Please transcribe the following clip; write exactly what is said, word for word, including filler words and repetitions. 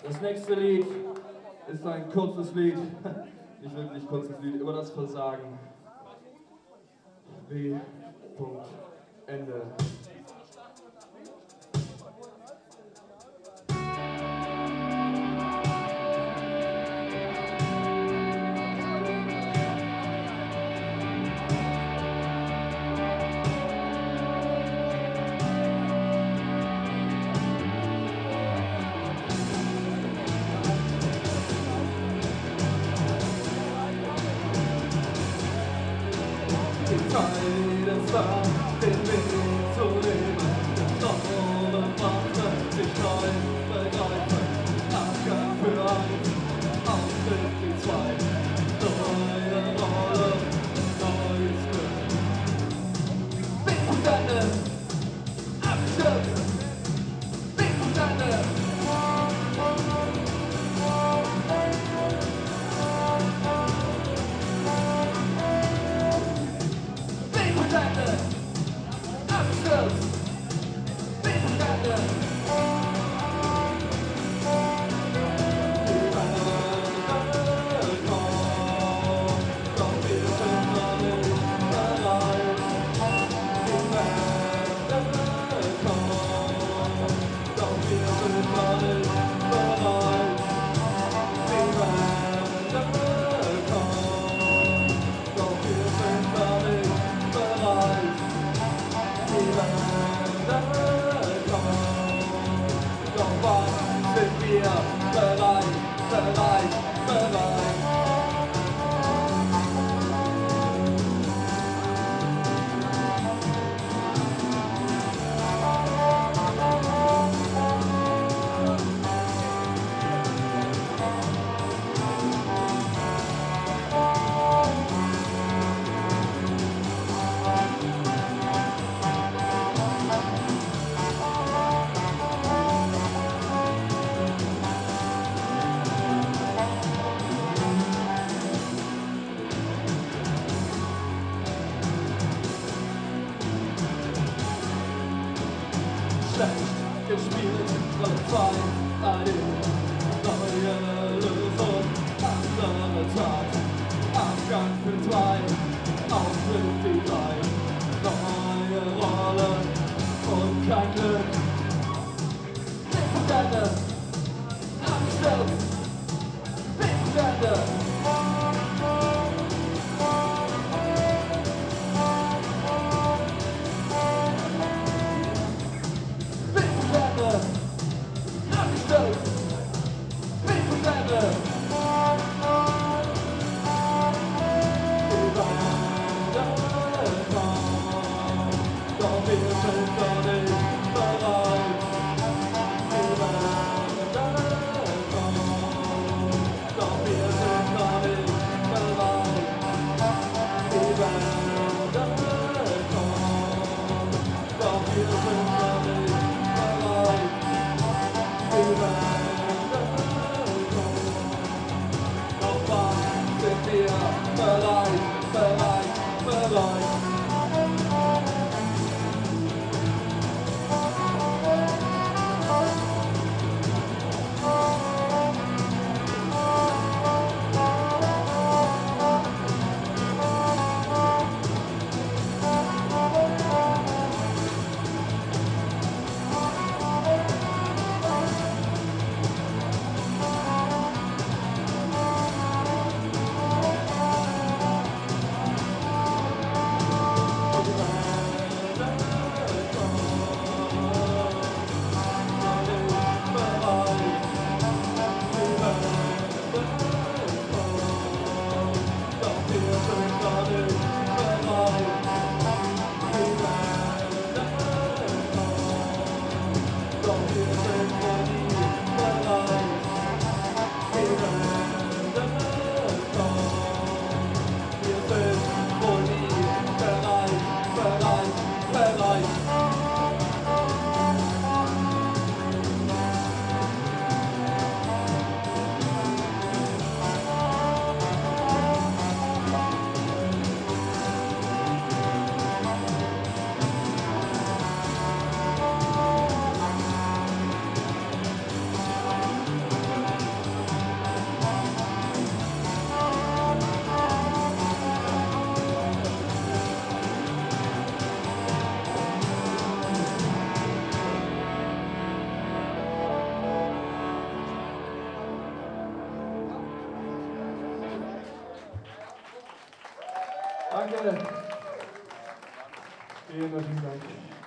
Das nächste Lied ist ein kurzes Lied, nicht wirklich kurzes Lied, über das Versagen. W. Punkt. Ende. Die Zeit ist da, den Weg zu leben, den Traum machen, sich neu begreifen, Abgang für eins, Auftritt die zwei, neue Rolle, neues Glück. Weg und Ende, Abschluss, Weg und Ende. Bereit, bereit, bereit. Schlecht gespielt, Rolle zwei, eine neue Lösung, andere Tat, Abgang für zwei, Auftritt die drei, neue Rolle und kein Glück. Weg und Ende, Abschluss, Weg und Ende. Bereit, bereit, bereit. Danke. Vielen herzlichen Dank.